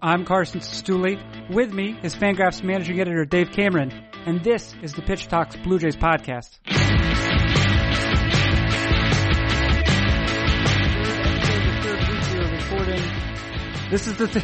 I'm Carson Stuley. With me is Fangraphs managing editor Dave Cameron, and this is the Pitch Talks Blue Jays podcast. This is the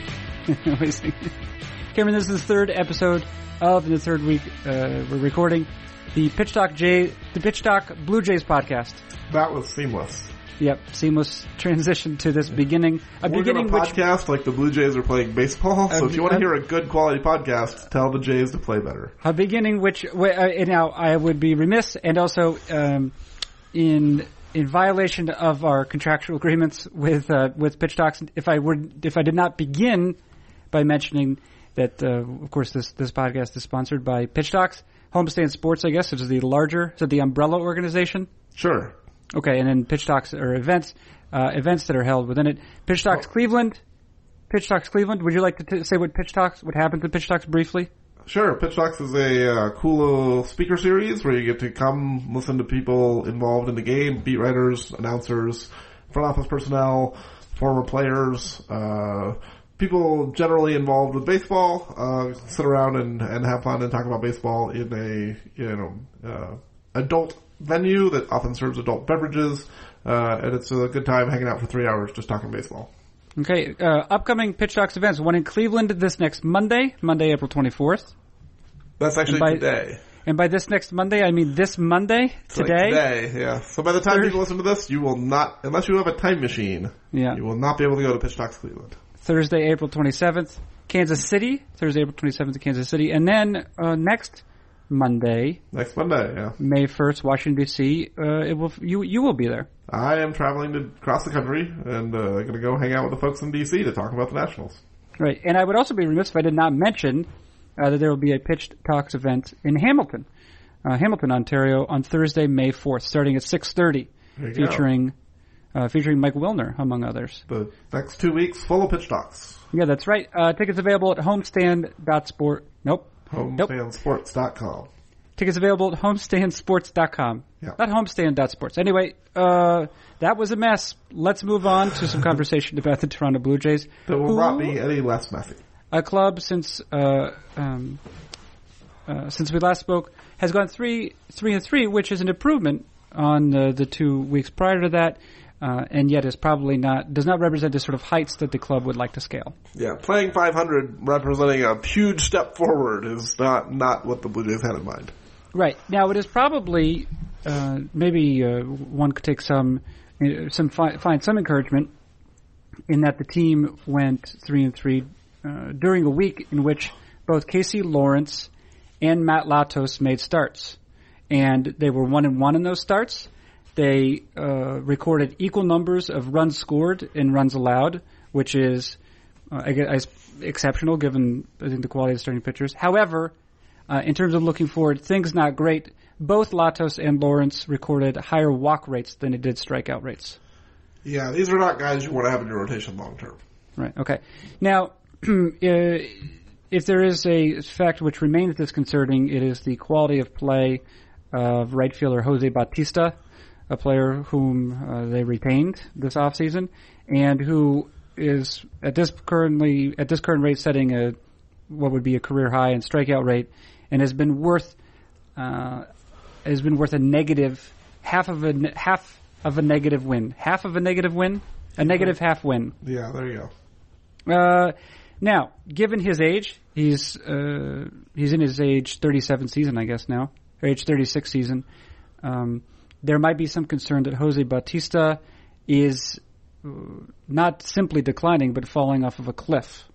Cameron, this is the third episode of the third week we're recording the Pitch Talk Blue Jays podcast. That was seamless. Yep, seamless transition to this beginning. We're doing a podcast like the Blue Jays are playing baseball, so if you want to hear a good quality podcast, tell the Jays to play better. A beginning which, now I would be remiss, and also in violation of our contractual agreements with Pitch Talks, if I did not begin by mentioning that, of course, this podcast is sponsored by Pitch Talks, Homestand Sports, I guess, which is the umbrella organization. Sure. Okay, and then Pitch Talks are events that are held within it. Pitch Talks Cleveland. Would you like to say what happened to Pitch Talks briefly? Sure. Pitch Talks is a cool little speaker series where you get to come listen to people involved in the game, beat writers, announcers, front office personnel, former players, people generally involved with baseball, sit around and have fun and talk about baseball in a, adult venue that often serves adult beverages, and it's a good time hanging out for 3 hours just talking baseball. Okay, upcoming Pitch Talks events. One in Cleveland this next Monday, April 24th. That's actually today. And by this next Monday, I mean this Monday, today. Like today, yeah. So by the time people listen to this, you will not, unless you have a time machine, you will not be able to go to Pitch Talks Cleveland. Thursday, April 27th, Kansas City. Thursday, April 27th, Kansas City. And then next Monday, yeah. May 1st, Washington, D.C., you will be there. I am traveling across the country and going to go hang out with the folks in D.C. to talk about the Nationals. Right, and I would also be remiss if I did not mention that there will be a Pitch Talks event in Hamilton, Ontario, on Thursday, May 4th, starting at 6:30, featuring Mike Wilner, among others. The next 2 weeks full of Pitch Talks. Yeah, that's right. Tickets available at homestandsports.com. Tickets available at homestandsports.com. Yeah. Not homestand.sports. Anyway, that was a mess. Let's move on to some conversation about the Toronto Blue Jays. That will not be any less messy. A club since we last spoke has gone 3-3, which is an improvement on the 2 weeks prior to that. And yet does not represent the sort of heights that the club would like to scale. Yeah, playing 500, representing a huge step forward, is not what the Blue Jays had in mind. Right. Now, it is probably, maybe one could take find some encouragement in that the team went 3-3 during a week in which both Casey Lawrence and Matt Latos made starts. And they were 1-1 in those starts. They recorded equal numbers of runs scored and runs allowed, which is exceptional given, I think, the quality of the starting pitchers. However, in terms of looking forward, things not great. Both Latos and Lawrence recorded higher walk rates than they did strikeout rates. Yeah, these are not guys you want to have in your rotation long term. Right, okay. Now, if there is a fact which remains disconcerting, it is the quality of play of right fielder Jose Bautista, a player whom they retained this offseason, and who is at this current rate setting what would be a career high in strikeout rate, and has been worth a negative half of a negative win, a negative half win. Yeah, there you go. Now, given his age, he's in his age 37 season, I guess now, or age 36 season. There might be some concern that Jose Bautista is not simply declining, but falling off of a cliff.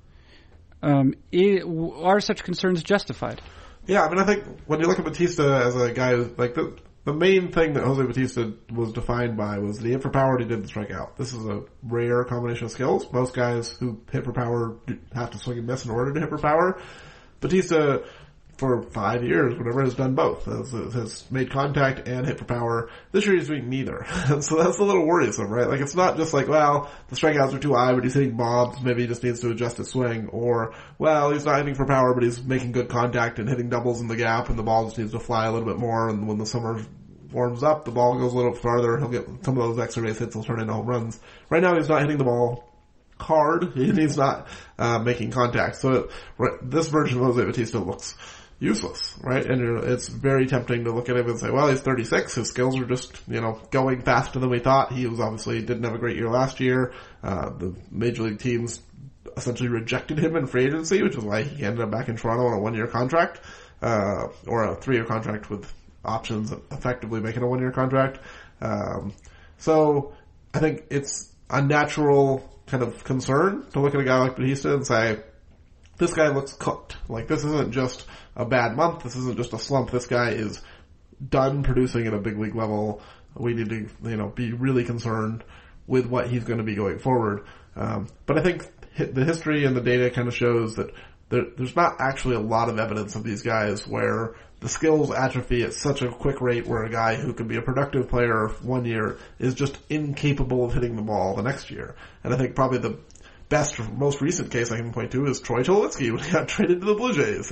Are such concerns justified? Yeah, I mean, I think when you look at Bautista as a guy, like the main thing that Jose Bautista was defined by was the hit for power and he didn't strike out. This is a rare combination of skills. Most guys who hit for power have to swing and miss in order to hit for power. Bautista, for 5 years, whatever, has done both. Has made contact and hit for power. This year he's doing neither. So that's a little worrisome, right? Like, it's not just like, well, the strikeouts are too high, but he's hitting bombs, maybe he just needs to adjust his swing. Or, well, he's not hitting for power, but he's making good contact and hitting doubles in the gap, and the ball just needs to fly a little bit more, and when the summer warms up, the ball goes a little farther, he'll get some of those extra base hits, he'll turn into home runs. Right now he's not hitting the ball hard and he's not making contact. So this version of Jose Bautista looks useless, right? And it's very tempting to look at him and say, well, he's 36. His skills are just, going faster than we thought. He was obviously didn't have a great year last year. The major league teams essentially rejected him in free agency, which is why he ended up back in Toronto on a 1-year contract, or a 3-year contract with options of effectively making a 1-year contract. So I think it's a natural kind of concern to look at a guy like Bautista and say, this guy looks cooked. Like, this isn't just a bad month. This isn't just a slump. This guy is done producing at a big league level. We need to, be really concerned with what he's going to be going forward. But I think the history and the data kind of shows that there's not actually a lot of evidence of these guys where the skills atrophy at such a quick rate where a guy who can be a productive player 1 year is just incapable of hitting the ball the next year. And I think probably the best, most recent case I can point to is Troy Tulowitzki when he got traded to the Blue Jays.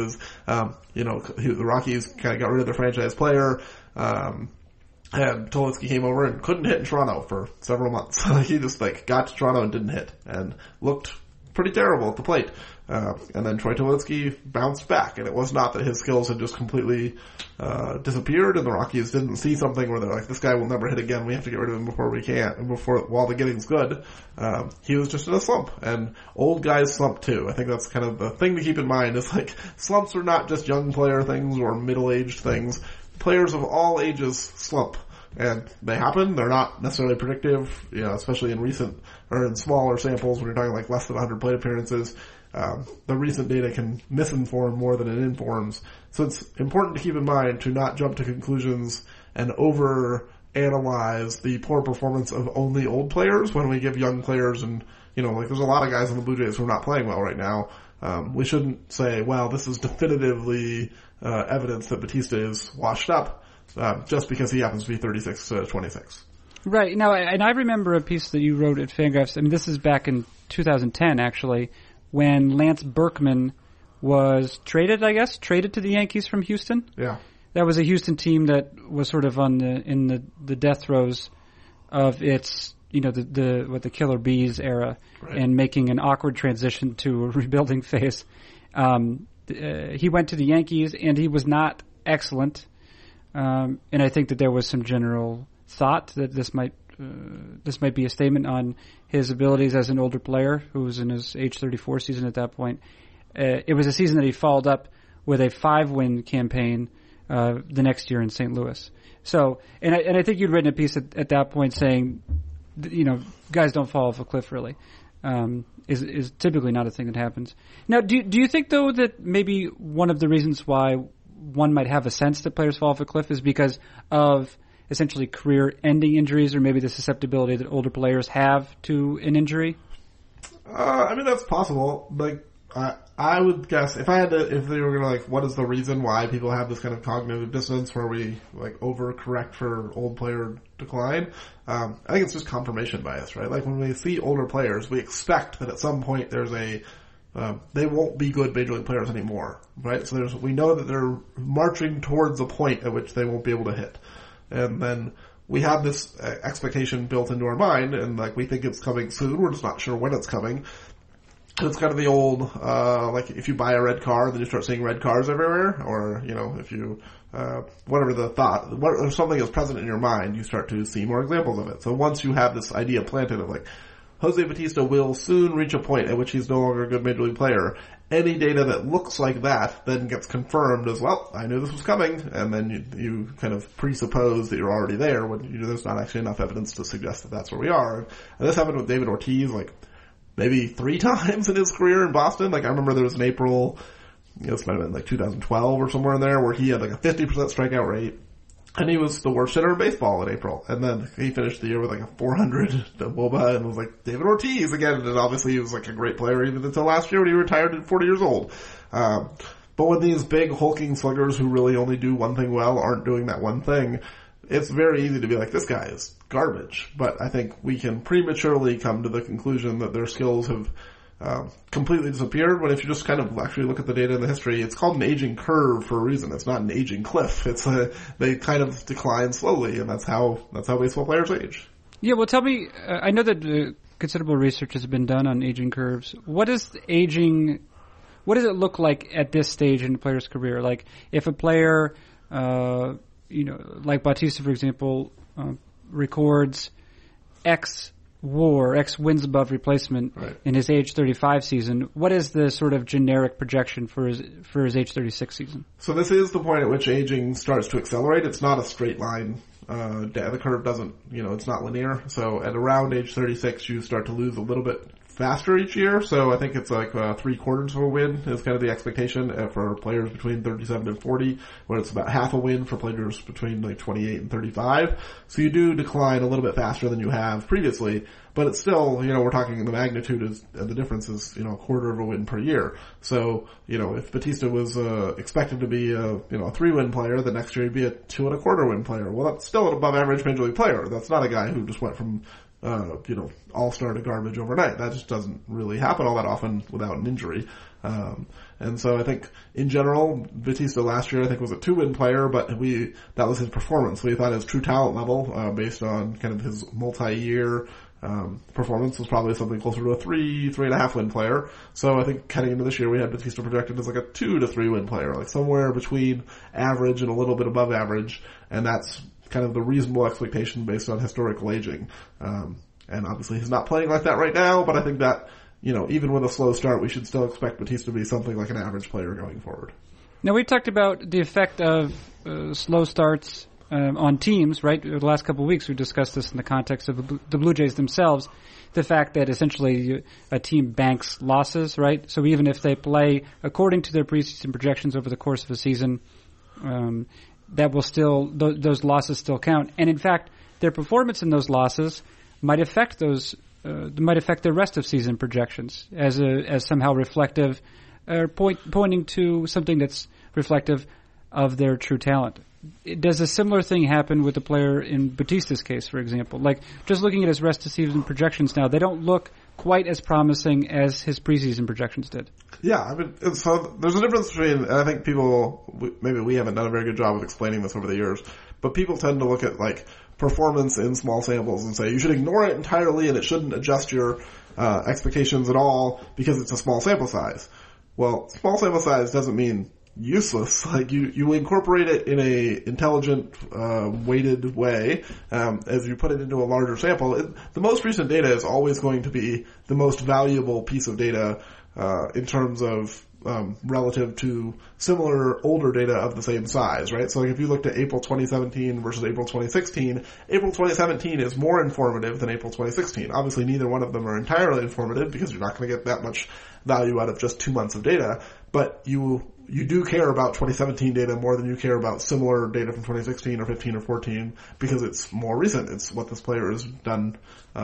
The Rockies kind of got rid of their franchise player, and Tulowitzki came over and couldn't hit in Toronto for several months. He just got to Toronto and didn't hit and looked pretty terrible at the plate. And then Troy Tulowitzki bounced back, and it was not that his skills had just completely disappeared and the Rockies didn't see something where they're like, this guy will never hit again, we have to get rid of him before we can, and while the getting's good. He was just in a slump, and old guys slump too. I think that's kind of the thing to keep in mind, is slumps are not just young player things or middle-aged things. Players of all ages slump. And they happen. They're not necessarily predictive, especially in recent or in smaller samples when you're talking less than 100 plate appearances. The recent data can misinform more than it informs. So it's important to keep in mind to not jump to conclusions and over-analyze the poor performance of only old players when we give young players and, there's a lot of guys on the Blue Jays who are not playing well right now. We shouldn't say, well, this is definitively evidence that Bautista is washed up. Just because he happens to be 36 to 26. Right. Now, and I remember a piece that you wrote at Fangraphs. I mean, this is back in 2010, actually, when Lance Berkman was traded to the Yankees from Houston. Yeah. That was a Houston team that was sort of in the death throes of its, the Killer Bees era, right, and making an awkward transition to a rebuilding phase. He went to the Yankees, and he was not excellent. And I think that there was some general thought that this might be a statement on his abilities as an older player who was in his age 34 season at that point. It was a season that he followed up with a 5-win campaign the next year in St. Louis. So, and I think you'd written a piece at that point saying, guys don't fall off a cliff really. Is typically not a thing that happens. Now, do you think though that maybe one of the reasons why one might have a sense that players fall off a cliff is because of essentially career-ending injuries, or maybe the susceptibility that older players have to an injury? That's possible. I would guess if they were gonna what is the reason why people have this kind of cognitive dissonance where we overcorrect for old player decline? I think it's just confirmation bias, right? When we see older players, we expect that at some point there's they won't be good major league players anymore, right? So we know that they're marching towards a point at which they won't be able to hit. And then we have this expectation built into our mind, and we think it's coming soon, we're just not sure when it's coming. And it's kind of the old, if you buy a red car, then you start seeing red cars everywhere, or, if you, whatever the thought, if something is present in your mind, you start to see more examples of it. So once you have this idea planted of Jose Bautista will soon reach a point at which he's no longer a good major league player, any data that looks like that then gets confirmed as, well, I knew this was coming, and then you kind of presuppose that you're already there when there's not actually enough evidence to suggest that that's where we are. And this happened with David Ortiz, maybe 3 times in his career in Boston. I remember there was an April, this might have been 2012 or somewhere in there, where he had a 50% strikeout rate. And he was the worst hitter in baseball in April. And then he finished the year with a 400 WOBA and was David Ortiz again. And obviously he was a great player even until last year when he retired at 40 years old. But when these big hulking sluggers who really only do one thing well aren't doing that one thing, it's very easy to be this guy is garbage. But I think we can prematurely come to the conclusion that their skills have completely disappeared, when if you just kind of actually look at the data and the history, it's called an aging curve for a reason. It's not an aging cliff. They kind of decline slowly, and that's how baseball players age. Yeah, well, tell me, I know that considerable research has been done on aging curves. What does it look like at this stage in a player's career? Like if a player, like Bautista, for example, records X wins above replacement in his age 35 season, what is the sort of generic projection for his age 36 season? So this is the point at which aging starts to accelerate. It's not a straight line. The curve doesn't, it's not linear. So at around age 36, you start to lose a little bit faster each year. So I think it's like 3/4 of a win is kind of the expectation for players between 37 and 40, where it's about half a win for players between like 28 and 35. So you do decline a little bit faster than you have previously, but it's still, we're talking the magnitude is, the difference is, 1/4 of a win per year. So, if Bautista was, expected to be a 3-win player, the next year he'd be a 2 1/4 win player. Well, that's still an above average major league player. That's not a guy who just went from, all-star to garbage overnight. That just doesn't really happen all that often without an injury. And so I think in general, Bautista last year I think was a 2-win player, but that was his performance. We thought his true talent level, based on kind of his multi-year, performance was probably something closer to a 3.5 win player. So I think heading into this year we had Bautista projected as like a 2 to 3 win player, like somewhere between average and a little bit above average. And that's kind of the reasonable expectation based on historical aging. And obviously he's not playing like that right now, but I think that, even with a slow start, we should still expect Bautista to be something like an average player going forward. Now we talked about the effect of slow starts on teams, right? The last couple of weeks we discussed this in the context of the Blue Jays themselves. The fact that essentially a team banks losses, right? So even if they play according to their preseason projections over the course of a season, that will still, those losses still count. And in fact, their performance in those losses might affect their rest of season projections as somehow reflective, or pointing to something that's reflective of their true talent. Does a similar thing happen with the player in Bautista's case, for example? Like, just looking at his rest of season projections now, they don't look quite as promising as his preseason projections did. Yeah, I mean, so there's a difference between, and I think maybe we haven't done a very good job of explaining this over the years, but people tend to look at like performance in small samples and say you should ignore it entirely and it shouldn't adjust your expectations at all because it's a small sample size. Well, small sample size doesn't mean useless. Like you incorporate it in a intelligent, weighted way, as you put it into a larger sample. The most recent data is always going to be the most valuable piece of data, in terms of, relative to similar older data of the same size, right? So like if you looked at April 2017 versus April 2016, April 2017 is more informative than April 2016. Obviously neither one of them are entirely informative because you're not going to get that much value out of just 2 months of data, but you do care about 2017 data more than you care about similar data from 2016 or 15 or 14 because it's more recent. It's what this player has done,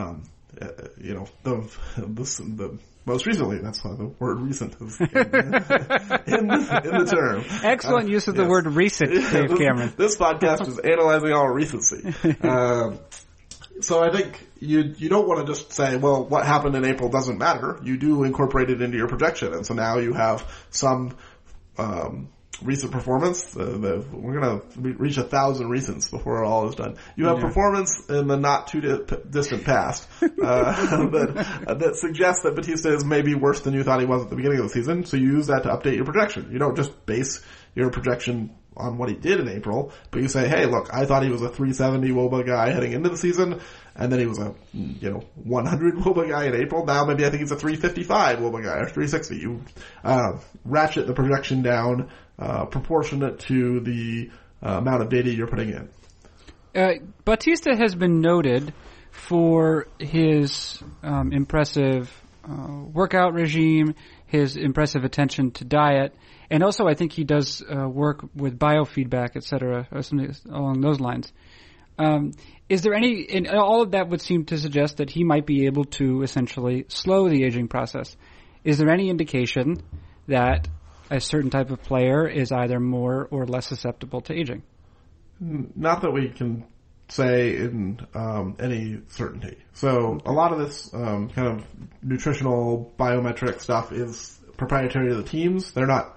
the most recently. That's why the word recent is in the term. Excellent use of the word recent, Dave Cameron. This podcast is analyzing all recency. So I think you don't want to just say, well, what happened in April doesn't matter. You do incorporate it into your projection. And so now you have some recent performance. We're going to reach 1,000 recents before all is done. You have performance in the not too distant past that suggests that Bautista is maybe worse than you thought he was at the beginning of the season. So you use that to update your projection. You don't just base your projection on what he did in April, but you say, hey, look, I thought he was a 370 WOBA guy heading into the season, and then he was a 100 WOBA guy in April. Now maybe I think he's a 355 WOBA guy or 360. You ratchet the projection down proportionate to the amount of data you're putting in. Bautista has been noted for his impressive workout regime, his impressive attention to diet, and also I think he does work with biofeedback, et cetera, or something along those lines. Is there any, and all of that would seem to suggest that he might be able to essentially slow the aging process. Is there any indication that a certain type of player is either more or less susceptible to aging? Not that we can say in any certainty. So a lot of this kind of nutritional biometric stuff is proprietary to the teams. They're not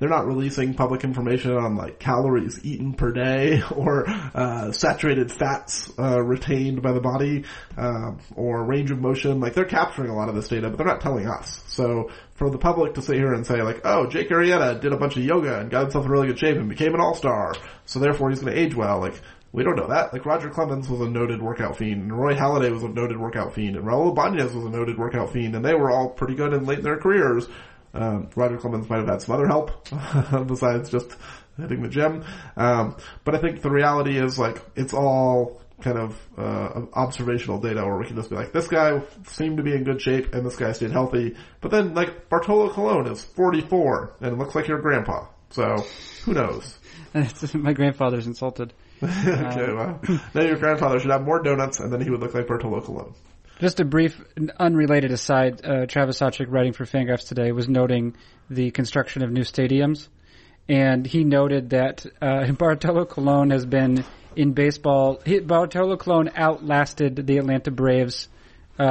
they're not releasing public information on like calories eaten per day or saturated fats retained by the body or range of motion. Like they're capturing a lot of this data, but they're not telling us. So for the public to sit here and say like, oh, Jake Arrieta did a bunch of yoga and got himself in really good shape and became an all-star, so therefore he's going to age well. Like, we don't know that. Like, Roger Clemens was a noted workout fiend, and Roy Halladay was a noted workout fiend, and Raul Ibanez was a noted workout fiend, and they were all pretty good and late in their careers. Roger Clemens might have had some other help besides just hitting the gym. But I think the reality is, like, it's all kind of observational data where we can just be like, this guy seemed to be in good shape and this guy stayed healthy. But then, like, Bartolo Colon is 44 and looks like your grandpa. So, who knows? My grandfather's insulted. Okay, well, now your grandfather should have more donuts and then he would look like Bartolo Colon. Just a brief, unrelated aside, Travis Sawchik, writing for Fangraphs today, was noting the construction of new stadiums. And he noted that Bartolo Colon has been in baseball. Bartolo Colon outlasted the Atlanta Braves. He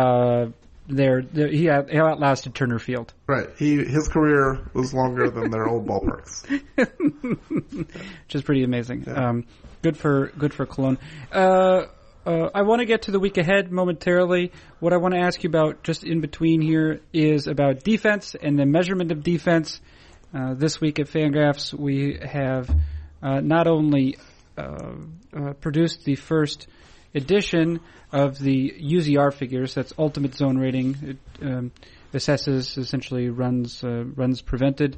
outlasted Turner Field. Right. His career was longer than their old ballparks. Which is pretty amazing. Yeah. Good for Colon. I want to get to the week ahead momentarily. What I want to ask you about just in between here is about defense and the measurement of defense. This week at Fangraphs, we have not only produced the first edition of the UZR figures, that's Ultimate Zone Rating. It assesses essentially runs prevented,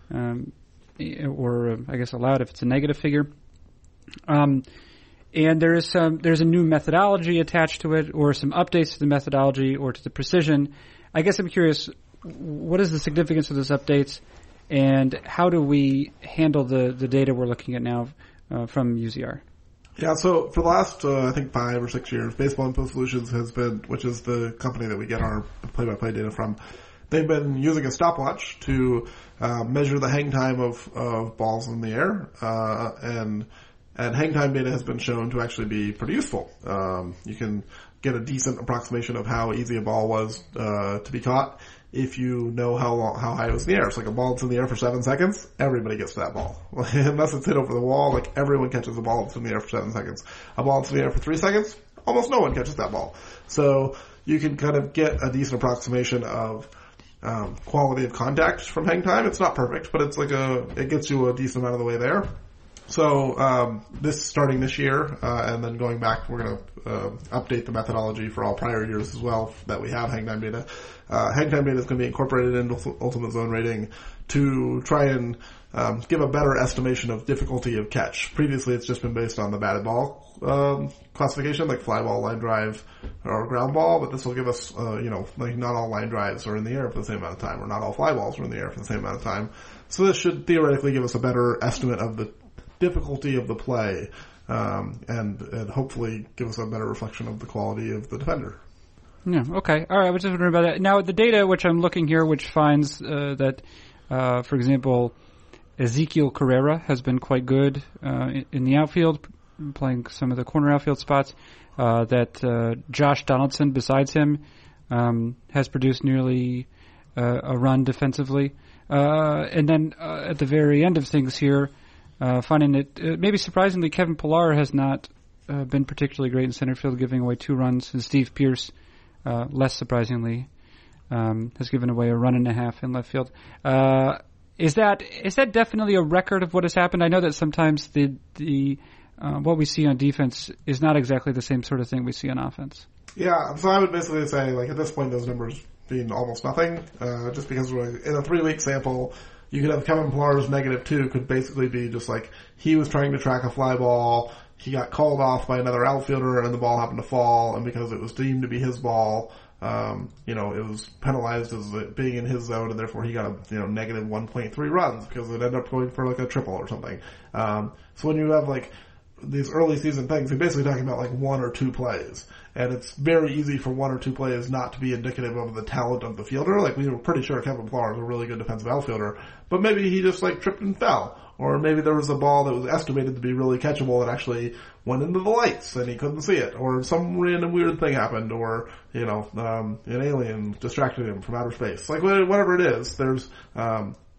or I guess allowed if it's a negative figure. And there's a new methodology attached to it, or some updates to the methodology or to the precision. I guess I'm curious, what is the significance of those updates, and how do we handle the data we're looking at now from UZR? Yeah, so for the last, I think 5 or 6 years, Baseball Info Solutions has been, which is the company that we get our play-by-play data from, they've been using a stopwatch to measure the hang time of balls in the air, and hang time data has been shown to actually be pretty useful. You can get a decent approximation of how easy a ball was to be caught if you know how high it was in the air. It's like a ball that's in the air for 7 seconds, everybody gets to that ball. Unless it's hit over the wall, like everyone catches a ball that's in the air for 7 seconds. A ball that's in the air for 3 seconds, almost no one catches that ball. So you can kind of get a decent approximation of quality of contact from hang time. It's not perfect, but it's like it gets you a decent amount of the way there. So starting this year, and then going back, we're going to update the methodology for all prior years as well that we have hang time data. Hang time data is going to be incorporated into Ultimate Zone Rating to try and give a better estimation of difficulty of catch. Previously, it's just been based on the batted ball classification, like fly ball, line drive, or ground ball. But this will give us, like not all line drives are in the air for the same amount of time, or not all fly balls are in the air for the same amount of time. So this should theoretically give us a better estimate of the difficulty of the play, and hopefully give us a better reflection of the quality of the defender. Yeah, okay. All right, I was just wondering about that. Now, the data which I'm looking here, which finds that, for example, Ezekiel Carrera has been quite good in the outfield, playing some of the corner outfield spots, that Josh Donaldson, besides him, has produced nearly a run defensively. And then at the very end of things here, finding that maybe surprisingly Kevin Pillar has not been particularly great in center field, giving away 2 runs, and Steve Pearce, less surprisingly, has given away a run and a half in left field. Is that definitely a record of what has happened? I know that sometimes the what we see on defense is not exactly the same sort of thing we see on offense. Yeah, so I would basically say, like, at this point, those numbers being almost nothing, just because we're in a 3-week sample. You could have Kevin Pillar's -2 could basically be just like he was trying to track a fly ball, he got called off by another outfielder, and the ball happened to fall, and because it was deemed to be his ball, it was penalized as it being in his zone, and therefore he got a -1.3 runs because it ended up going for like a triple or something. So when you have like these early season things, you're basically talking about like 1 or 2 plays. And it's very easy for 1 or 2 plays not to be indicative of the talent of the fielder. Like, we were pretty sure Kevin Pillar is a really good defensive outfielder, but maybe he just like tripped and fell. Or maybe there was a ball that was estimated to be really catchable that actually went into the lights and he couldn't see it. Or some random weird thing happened, or, an alien distracted him from outer space. Like, whatever it is, there's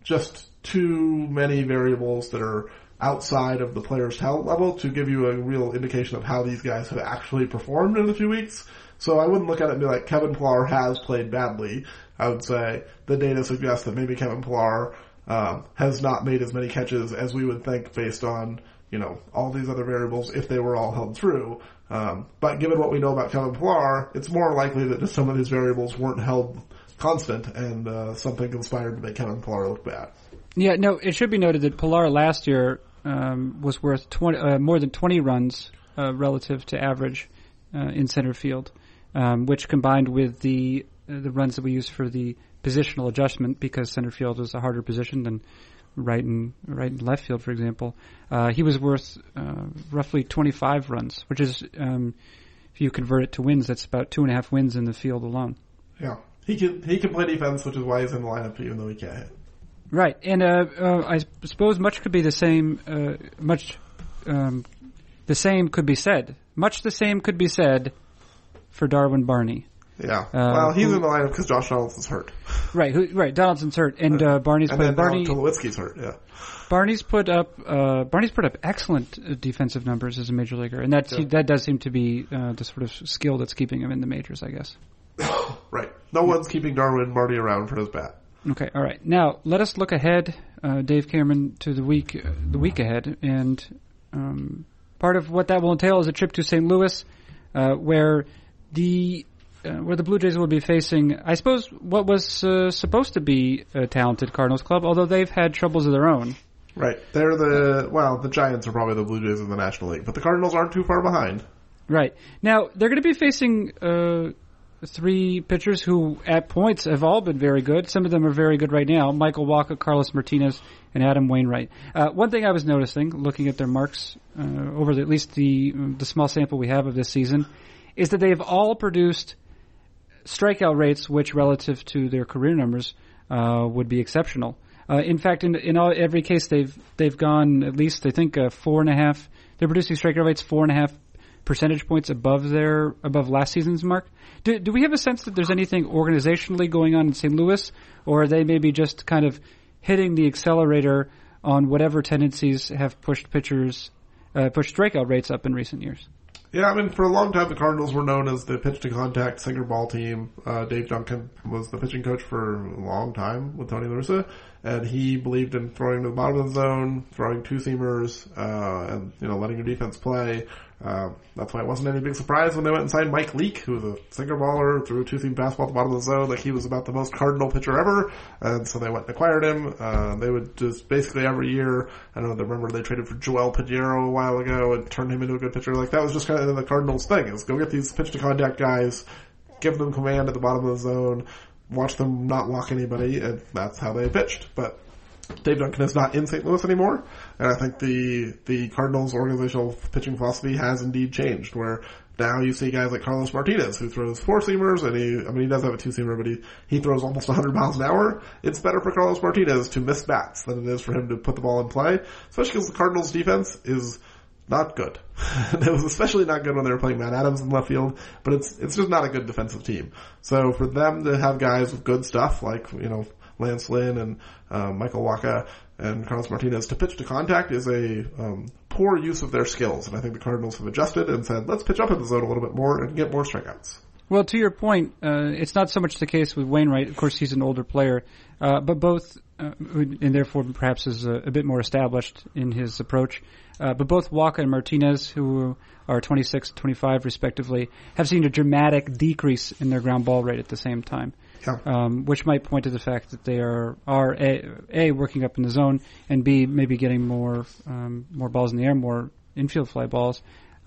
just too many variables that are outside of the player's talent level to give you a real indication of how these guys have actually performed in a few weeks. So I wouldn't look at it and be like, Kevin Pillar has played badly. I would say the data suggests that maybe Kevin Pillar has not made as many catches as we would think based on, all these other variables if they were all held true. But given what we know about Kevin Pillar, it's more likely that just some of these variables weren't held constant and something conspired to make Kevin Pillar look bad. Yeah, no, it should be noted that Pillar last year was worth more than 20 runs relative to average in center field, which combined with the runs that we use for the positional adjustment, because center field is a harder position than right and left field, for example. He was worth roughly 25 runs, which is, if you convert it to wins, that's about 2.5 wins in the field alone. Yeah, he can play defense, which is why he's in the lineup even though he can't hit. Right, and I suppose much could be the same. The same could be said. Much the same could be said for Darwin Barney. Yeah, well, he's in the lineup because Josh Donaldson's hurt. Right. Donaldson's hurt, and Barney's and put Barney. Tulowitzki's hurt. Yeah. Barney's put up excellent defensive numbers as a major leaguer, and that does seem to be the sort of skill that's keeping him in the majors, I guess. Right. No one's keeping Darwin Barney around for his bat. Okay. All right. Now let us look ahead, Dave Cameron, to the week ahead, and part of what that will entail is a trip to St. Louis, where the Blue Jays will be facing, I suppose, what was supposed to be a talented Cardinals club, although they've had troubles of their own. Right. They're the Giants are probably the Blue Jays in the National League, but the Cardinals aren't too far behind. Right. Now, they're going to be facing 3 pitchers who, at points, have all been very good. Some of them are very good right now. Michael Wacha, Carlos Martinez, and Adam Wainwright. One thing I was noticing, looking at their marks over at least the small sample we have of this season, is that they have all produced strikeout rates which, relative to their career numbers, would be exceptional. In fact, in every case, they've gone at least, I think, 4.5. They're producing strikeout rates 4.5 percentage points above last season's mark. Do we have a sense that there's anything organizationally going on in St. Louis, or are they maybe just kind of hitting the accelerator on whatever tendencies have pushed strikeout rates up in recent years? Yeah, I mean, for a long time, the Cardinals were known as the pitch-to-contact sinker ball team. Dave Duncan was the pitching coach for a long time with Tony La Russa, and he believed in throwing to the bottom of the zone, throwing two-seamers, and, letting your defense play. That's why it wasn't any big surprise when they went and signed Mike Leake, who was a sinker baller, threw a two-seam fastball at the bottom of the zone, like he was about the most Cardinal pitcher ever, and so they went and acquired him. They would just basically every year, I don't know, remember they traded for Joel Pinheiro a while ago and turned him into a good pitcher. Like that was just kind of the Cardinals thing, is go get these pitch-to-contact guys, give them command at the bottom of the zone, watch them not walk anybody, and that's how they pitched. But Dave Duncan is not in St. Louis anymore, and I think the Cardinals' organizational pitching philosophy has indeed changed, where now you see guys like Carlos Martinez, who throws four-seamers, and he does have a two-seamer, but he throws almost 100 miles an hour. It's better for Carlos Martinez to miss bats than it is for him to put the ball in play, especially because the Cardinals' defense is not good. It was especially not good when they were playing Matt Adams in left field, but it's just not a good defensive team. So for them to have guys with good stuff, like, Lance Lynn and Michael Wacha and Carlos Martinez to pitch to contact is a poor use of their skills. And I think the Cardinals have adjusted and said, let's pitch up in the zone a little bit more and get more strikeouts. Well, to your point, it's not so much the case with Wainwright. Of course, he's an older player, but both, and therefore perhaps is a bit more established in his approach. But both Wacha and Martinez, who are 26 and 25 respectively, have seen a dramatic decrease in their ground ball rate at the same time. Yeah. Which might point to the fact that they are A, working up in the zone, and B, maybe getting more balls in the air, more infield fly balls,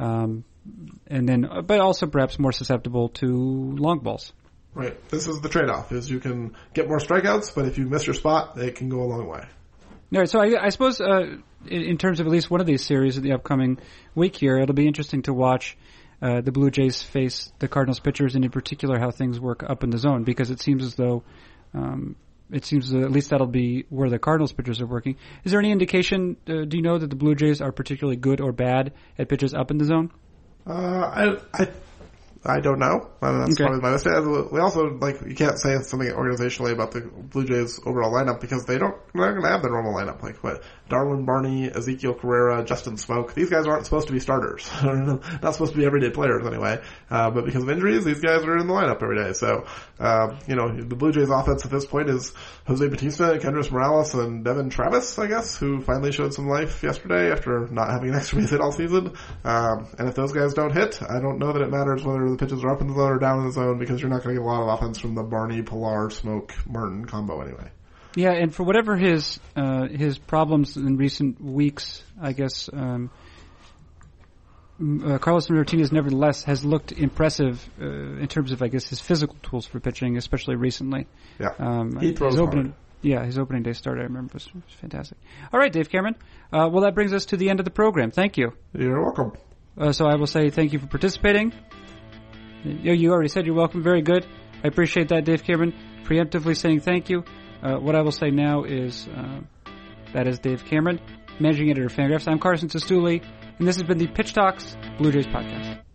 but also perhaps more susceptible to long balls. Right. This is the trade-off, is you can get more strikeouts, but if you miss your spot, it can go a long way. All right, so I suppose in terms of at least one of these series in the upcoming week here, it'll be interesting to watch the Blue Jays face the Cardinals pitchers, and in particular how things work up in the zone, because it seems as though at least that'll be where the Cardinals pitchers are working. Is there any indication, do you know, that the Blue Jays are particularly good or bad at pitches up in the zone? I don't know. That's probably my mistake. We also, like, you can't say something organizationally about the Blue Jays' overall lineup because they're not going to have their normal lineup. Like, what? Darwin Barney, Ezekiel Carrera, Justin Smoke. These guys aren't supposed to be starters. Not supposed to be everyday players anyway. But because of injuries, these guys are in the lineup every day. So, the Blue Jays offense at this point is Jose Bautista, Kendrys Morales, and Devin Travis, I guess, who finally showed some life yesterday after not having an extra base hit all season. And if those guys don't hit, I don't know that it matters whether the pitches are up in the zone or down in the zone because you're not going to get a lot of offense from the Barney, Pilar, Smoke, Martin combo anyway. Yeah, and for whatever his problems in recent weeks, I guess Carlos Martinez nevertheless has looked impressive in terms of, I guess, his physical tools for pitching, especially recently. Yeah, he throws hard. Yeah, his opening day start, I remember, was fantastic. All right, Dave Cameron. Well, that brings us to the end of the program. Thank you. You're welcome. So I will say thank you for participating. You already said you're welcome. Very good. I appreciate that, Dave Cameron, preemptively saying thank you. What I will say now is that is Dave Cameron, Managing Editor of Fangraphs. I'm Carson Sestouli, and this has been the Pitch Talks Blue Jays podcast.